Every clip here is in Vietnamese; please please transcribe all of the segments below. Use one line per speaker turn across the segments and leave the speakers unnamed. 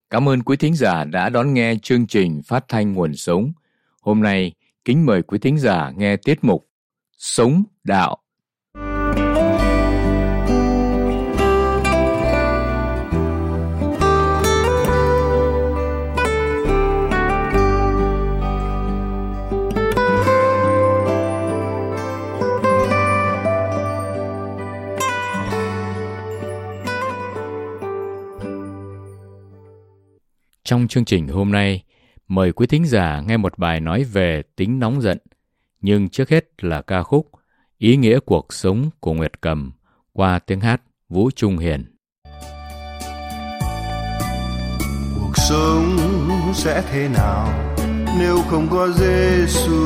Cảm ơn quý thính giả đã đón nghe chương trình phát thanh Nguồn Sống. Hôm nay, kính mời quý thính giả nghe tiết mục Sống Đạo. Trong chương trình hôm nay, mời quý thính giả nghe một bài nói về tính nóng giận. Nhưng trước hết là ca khúc Ý nghĩa cuộc sống của Nguyệt Cầm qua tiếng hát Vũ Trung Hiền.
Cuộc sống sẽ thế nào nếu không có Giêsu?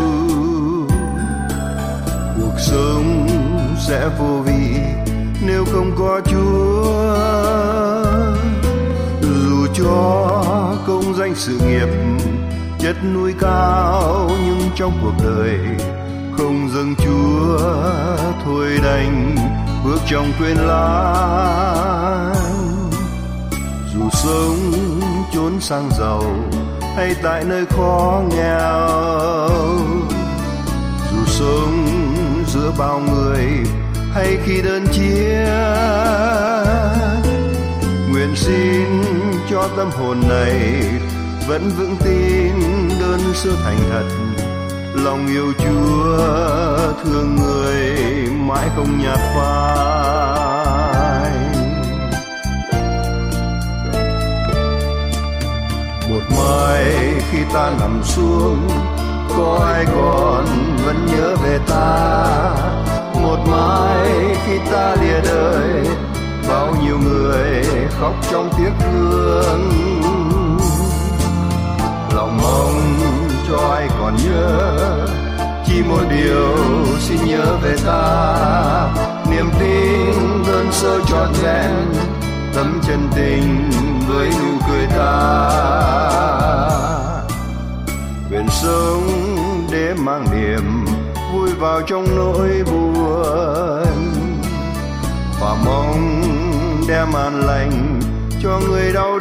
Cuộc sống sẽ vô vị nếu không có Chúa. Dù cho công danh sự nghiệp chất núi cao, nhưng trong cuộc đời không dâng Chúa, thôi đành bước trong quên lãng. Dù sống chốn sang giàu hay tại nơi khó nghèo, dù sống giữa bao người hay khi đơn chiếc, nguyện xin cho tâm hồn này vẫn vững tin đơn sơ thành thật, lòng yêu Chúa thương người mãi không nhạt phai. Một mai khi ta nằm xuống, có ai còn vẫn nhớ về ta? Một mai khi ta lìa đời, bao nhiêu người khóc trong tiếc thương. Lòng mong cho ai còn nhớ, chỉ một điều xin nhớ về ta. Niềm tin đơn sơ trọn vẹn, tấm chân tình với nụ cười ta. Nguyện sống để mang niềm vui vào trong nỗi buồn, và mong đem an lành cho người đau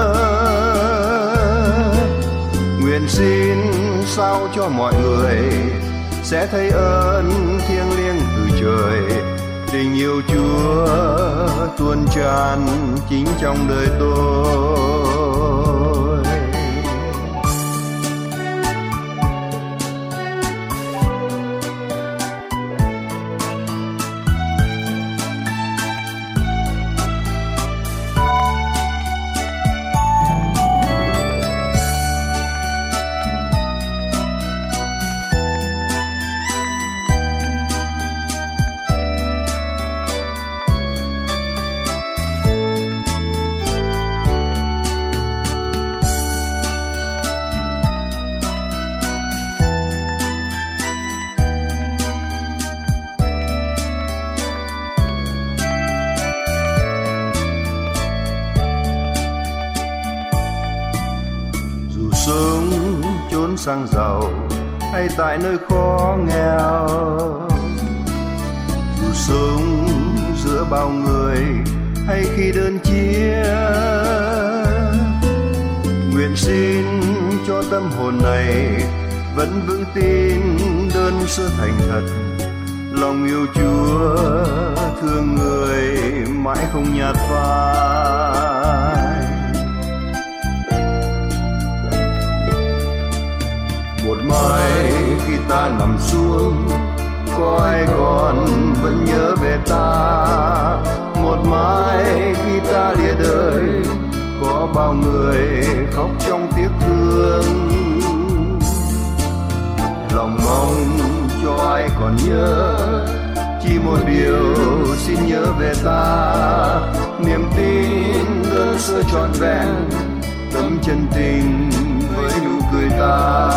đớn. Nguyện xin sao cho mọi người sẽ thấy ơn thiêng liêng từ trời, tình yêu Chúa tuôn tràn chính trong đời tôi. Sống chốn sang giàu hay tại nơi khó nghèo, dù sống giữa bao người hay khi đơn chiếc, nguyện xin cho tâm hồn này vẫn vững tin đơn sơ thành thật, lòng yêu Chúa thương người mãi không nhạt phai. Một mai khi ta nằm xuống, có ai còn vẫn nhớ về ta? Một mai khi ta lìa đời, có bao người khóc trong tiếc thương. Lòng mong cho ai còn nhớ, chỉ một điều xin nhớ về ta. Niềm tin đơn sơ trọn vẹn, tấm chân tình với nụ cười ta.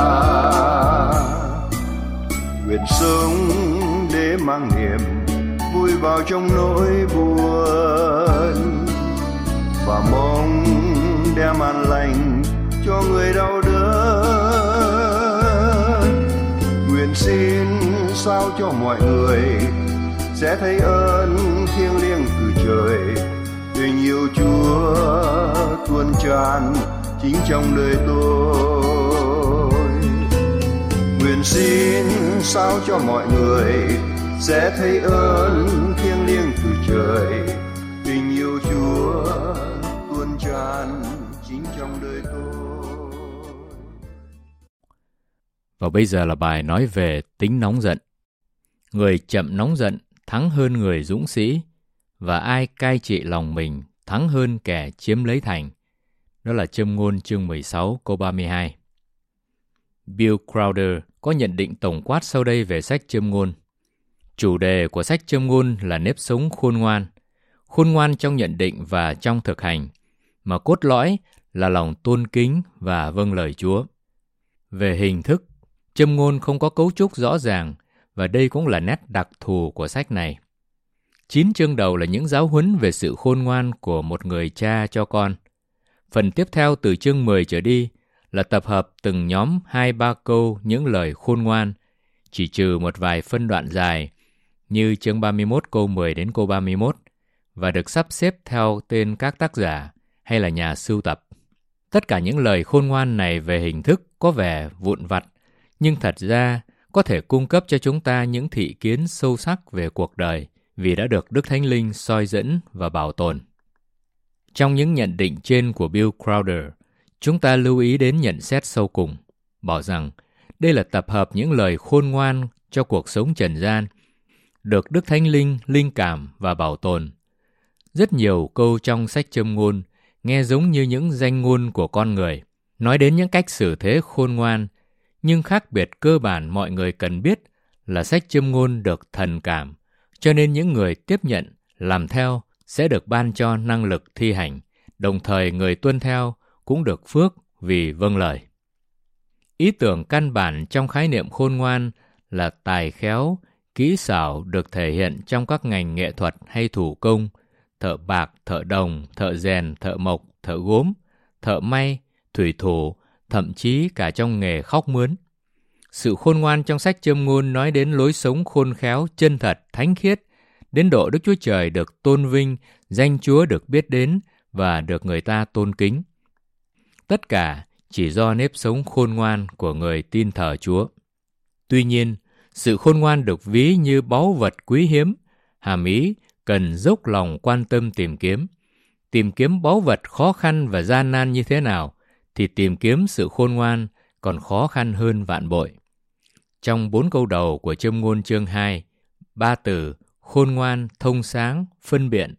Nguyện sống để mang niềm vui vào trong nỗi buồn, và mong đem an lành cho người đau đớn. Nguyện xin sao cho mọi người sẽ thấy ơn thiêng liêng từ trời, tình yêu Chúa tuôn tràn trong đời tôi. Nguyện xin sao cho mọi người sẽ thấy ơn thiêng liêng từ trời, tình yêu Chúa tuôn tràn chính trong đời tôi.
Và bây giờ là bài nói về tính nóng giận. Người chậm nóng giận thắng hơn người dũng sĩ, và ai cai trị lòng mình thắng hơn kẻ chiếm lấy thành. Đó là Châm ngôn chương 16 câu 32. Bill Crowder có nhận định tổng quát sau đây về sách Châm ngôn. Chủ đề của sách Châm ngôn là nếp sống khôn ngoan trong nhận định và trong thực hành, mà cốt lõi là lòng tôn kính và vâng lời Chúa. Về hình thức, Châm ngôn không có cấu trúc rõ ràng, và đây cũng là nét đặc thù của sách này. 9 chương đầu là những giáo huấn về sự khôn ngoan của một người cha cho con. Phần tiếp theo từ chương 10 trở đi là tập hợp từng nhóm 2-3 câu những lời khôn ngoan, chỉ trừ một vài phân đoạn dài như chương 31 câu 10 đến câu 31, và được sắp xếp theo tên các tác giả hay là nhà sưu tập. Tất cả những lời khôn ngoan này về hình thức có vẻ vụn vặt, nhưng thật ra có thể cung cấp cho chúng ta những thị kiến sâu sắc về cuộc đời vì đã được Đức Thánh Linh soi dẫn và bảo tồn. Trong những nhận định trên của Bill Crowder, chúng ta lưu ý đến nhận xét sau cùng, bảo rằng đây là tập hợp những lời khôn ngoan cho cuộc sống trần gian, được Đức Thánh Linh linh cảm và bảo tồn. Rất nhiều câu trong sách Châm ngôn nghe giống như những danh ngôn của con người, nói đến những cách xử thế khôn ngoan, nhưng khác biệt cơ bản mọi người cần biết là sách Châm ngôn được thần cảm, cho nên những người tiếp nhận, làm theo sẽ được ban cho năng lực thi hành, đồng thời người tuân theo cũng được phước vì vâng lời. Ý tưởng căn bản trong khái niệm khôn ngoan là tài khéo, kỹ xảo được thể hiện trong các ngành nghệ thuật hay thủ công, thợ bạc, thợ đồng, thợ rèn, thợ mộc, thợ gốm, thợ may, thủy thủ, thậm chí cả trong nghề khóc mướn. Sự khôn ngoan trong sách Châm ngôn nói đến lối sống khôn khéo, chân thật, thánh khiết, đến độ Đức Chúa Trời được tôn vinh, danh Chúa được biết đến và được người ta tôn kính. Tất cả chỉ do nếp sống khôn ngoan của người tin thờ Chúa. Tuy nhiên, sự khôn ngoan được ví như báu vật quý hiếm, hàm ý cần dốc lòng quan tâm tìm kiếm. Tìm kiếm báu vật khó khăn và gian nan như thế nào, thì tìm kiếm sự khôn ngoan còn khó khăn hơn vạn bội. Trong 4 câu đầu của Châm ngôn chương 2, 3 từ khôn ngoan, thông sáng, phân biện,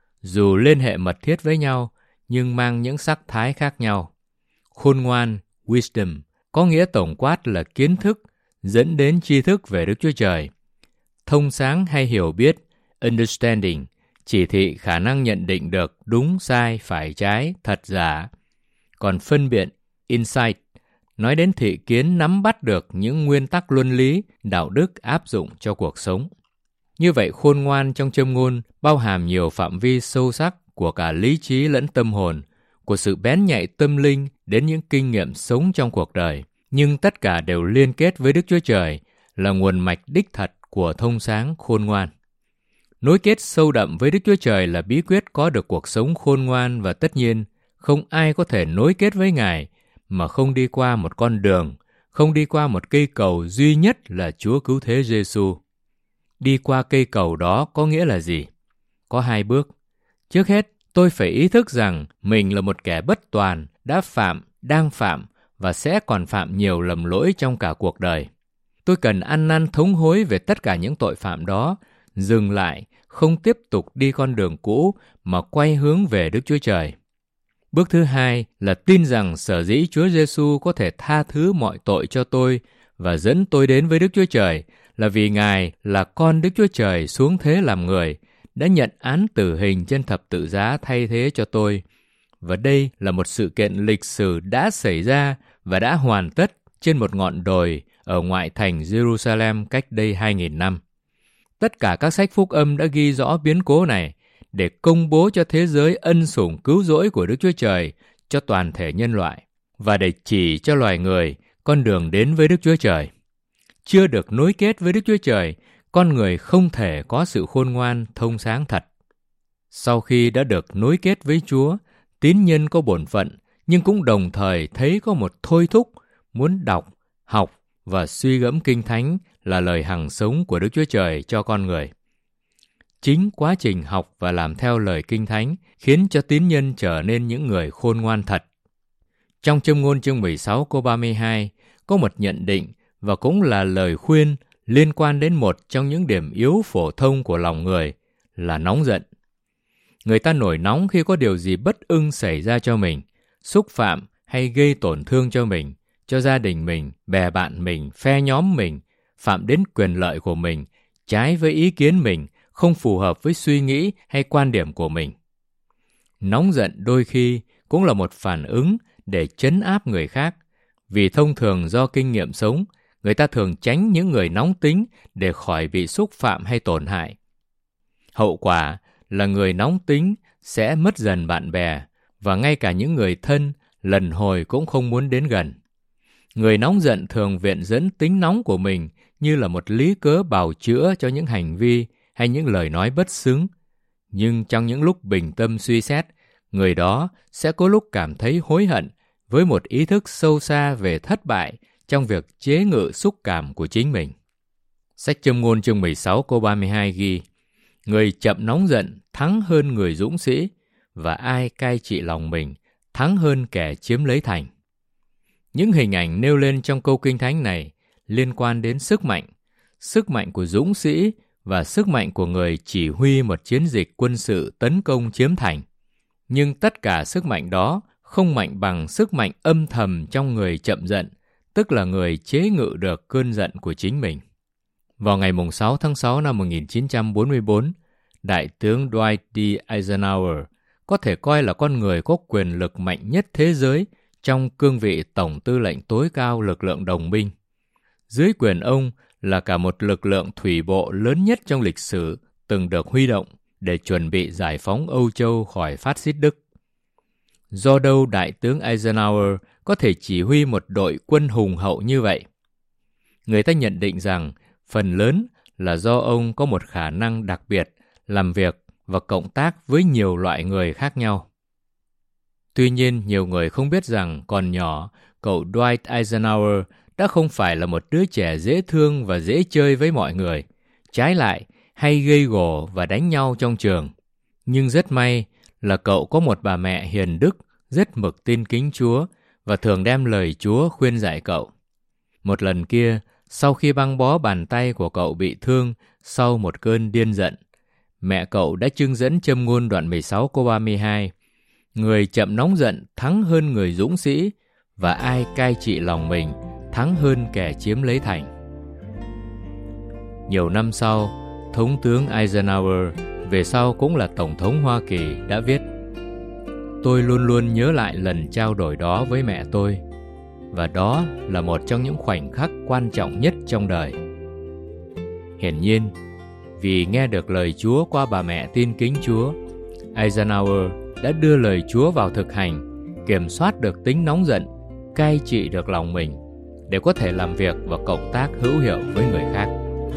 dù liên hệ mật thiết với nhau, nhưng mang những sắc thái khác nhau. Khôn ngoan, wisdom, có nghĩa tổng quát là kiến thức, dẫn đến tri thức về Đức Chúa Trời. Thông sáng hay hiểu biết, understanding, chỉ thị khả năng nhận định được đúng, sai, phải, trái, thật, giả. Còn phân biện, insight, nói đến thị kiến nắm bắt được những nguyên tắc luân lý, đạo đức áp dụng cho cuộc sống. Như vậy, khôn ngoan trong Châm ngôn bao hàm nhiều phạm vi sâu sắc của cả lý trí lẫn tâm hồn, của sự bén nhạy tâm linh đến những kinh nghiệm sống trong cuộc đời. Nhưng tất cả đều liên kết với Đức Chúa Trời, là nguồn mạch đích thật của thông sáng khôn ngoan. Nối kết sâu đậm với Đức Chúa Trời là bí quyết có được cuộc sống khôn ngoan, và tất nhiên không ai có thể nối kết với Ngài mà không đi qua một con đường, không đi qua một cây cầu duy nhất là Chúa Cứu Thế Giêsu. Đi qua cây cầu đó có nghĩa là gì? Có 2 bước. Trước hết, tôi phải ý thức rằng mình là một kẻ bất toàn, đã phạm, đang phạm và sẽ còn phạm nhiều lầm lỗi trong cả cuộc đời. Tôi cần ăn năn thống hối về tất cả những tội phạm đó, dừng lại, không tiếp tục đi con đường cũ mà quay hướng về Đức Chúa Trời. Bước thứ 2 là tin rằng sở dĩ Chúa Giêsu có thể tha thứ mọi tội cho tôi và dẫn tôi đến với Đức Chúa Trời là vì Ngài là con Đức Chúa Trời xuống thế làm người, đã nhận án tử hình trên thập tự giá thay thế cho tôi. Và đây là một sự kiện lịch sử đã xảy ra và đã hoàn tất trên một ngọn đồi ở ngoại thành Jerusalem cách đây 2.000 năm. Tất cả các sách phúc âm đã ghi rõ biến cố này để công bố cho thế giới ân sủng cứu rỗi của Đức Chúa Trời cho toàn thể nhân loại và để chỉ cho loài người con đường đến với Đức Chúa Trời. Chưa được nối kết với Đức Chúa Trời, con người không thể có sự khôn ngoan, thông sáng thật. Sau khi đã được nối kết với Chúa, tín nhân có bổn phận nhưng cũng đồng thời thấy có một thôi thúc muốn đọc, học và suy gẫm Kinh Thánh là lời hằng sống của Đức Chúa Trời cho con người. Chính quá trình học và làm theo lời Kinh Thánh khiến cho tín nhân trở nên những người khôn ngoan thật. Trong Châm ngôn chương 16 câu 32 có một nhận định và cũng là lời khuyên liên quan đến một trong những điểm yếu phổ thông của lòng người là nóng giận. Người ta nổi nóng khi có điều gì bất ưng xảy ra cho mình, xúc phạm hay gây tổn thương cho mình, cho gia đình mình, bè bạn mình, phe nhóm mình, phạm đến quyền lợi của mình, trái với ý kiến mình, không phù hợp với suy nghĩ hay quan điểm của mình. Nóng giận đôi khi cũng là một phản ứng để trấn áp người khác, vì thông thường do kinh nghiệm sống, người ta thường tránh những người nóng tính để khỏi bị xúc phạm hay tổn hại. Hậu quả là người nóng tính sẽ mất dần bạn bè, và ngay cả những người thân lần hồi cũng không muốn đến gần. Người nóng giận thường viện dẫn tính nóng của mình như là một lý cớ bào chữa cho những hành vi hay những lời nói bất xứng. Nhưng trong những lúc bình tâm suy xét, người đó sẽ có lúc cảm thấy hối hận với một ý thức sâu xa về thất bại trong việc chế ngự xúc cảm của chính mình. Sách Châm ngôn chương 16 câu 32 ghi: người chậm nóng giận thắng hơn người dũng sĩ, và ai cai trị lòng mình thắng hơn kẻ chiếm lấy thành. Những hình ảnh nêu lên trong câu Kinh Thánh này liên quan đến sức mạnh của dũng sĩ và sức mạnh của người chỉ huy một chiến dịch quân sự tấn công chiếm thành. Nhưng tất cả sức mạnh đó không mạnh bằng sức mạnh âm thầm trong người chậm giận, tức là người chế ngự được cơn giận của chính mình. Vào ngày 6 tháng 6 năm 1944, Đại tướng Dwight D. Eisenhower có thể coi là con người có quyền lực mạnh nhất thế giới trong cương vị Tổng tư lệnh tối cao lực lượng đồng minh. Dưới quyền ông là cả một lực lượng thủy bộ lớn nhất trong lịch sử từng được huy động để chuẩn bị giải phóng Âu Châu khỏi phát xít Đức. Do đâu Đại tướng Eisenhower có thể chỉ huy một đội quân hùng hậu như vậy? Người ta nhận định rằng phần lớn là do ông có một khả năng đặc biệt làm việc và cộng tác với nhiều loại người khác nhau. Tuy nhiên, nhiều người không biết rằng còn nhỏ, cậu Dwight Eisenhower đã không phải là một đứa trẻ dễ thương và dễ chơi với mọi người, trái lại hay gây gổ và đánh nhau trong trường. Nhưng rất may là cậu có một bà mẹ hiền đức, rất mực tin kính Chúa và thường đem lời Chúa khuyên dạy cậu. Một lần kia, sau khi băng bó bàn tay của cậu bị thương sau một cơn điên giận, mẹ cậu đã chưng dẫn Châm ngôn đoạn 16 câu 32: người chậm nóng giận thắng hơn người dũng sĩ, và ai cai trị lòng mình thắng hơn kẻ chiếm lấy thành. Nhiều năm sau, Thống tướng Eisenhower, về sau cũng là Tổng thống Hoa Kỳ, đã viết: tôi luôn luôn nhớ lại lần trao đổi đó với mẹ tôi, và đó là một trong những khoảnh khắc quan trọng nhất trong đời. Hiển nhiên, vì nghe được lời Chúa qua bà mẹ tin kính Chúa, Eisenhower đã đưa lời Chúa vào thực hành, kiểm soát được tính nóng giận, cai trị được lòng mình, để có thể làm việc và cộng tác hữu hiệu với người khác.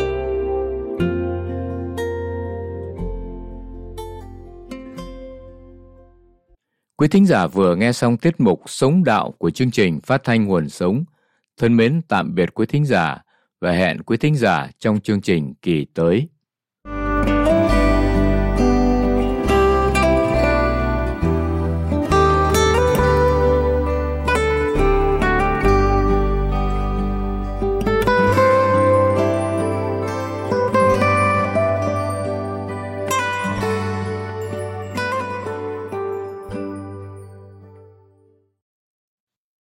Quý thính giả vừa nghe xong tiết mục Sống Đạo của chương trình Phát thanh Nguồn Sống. Thân mến tạm biệt quý thính giả và hẹn quý thính giả trong chương trình kỳ tới.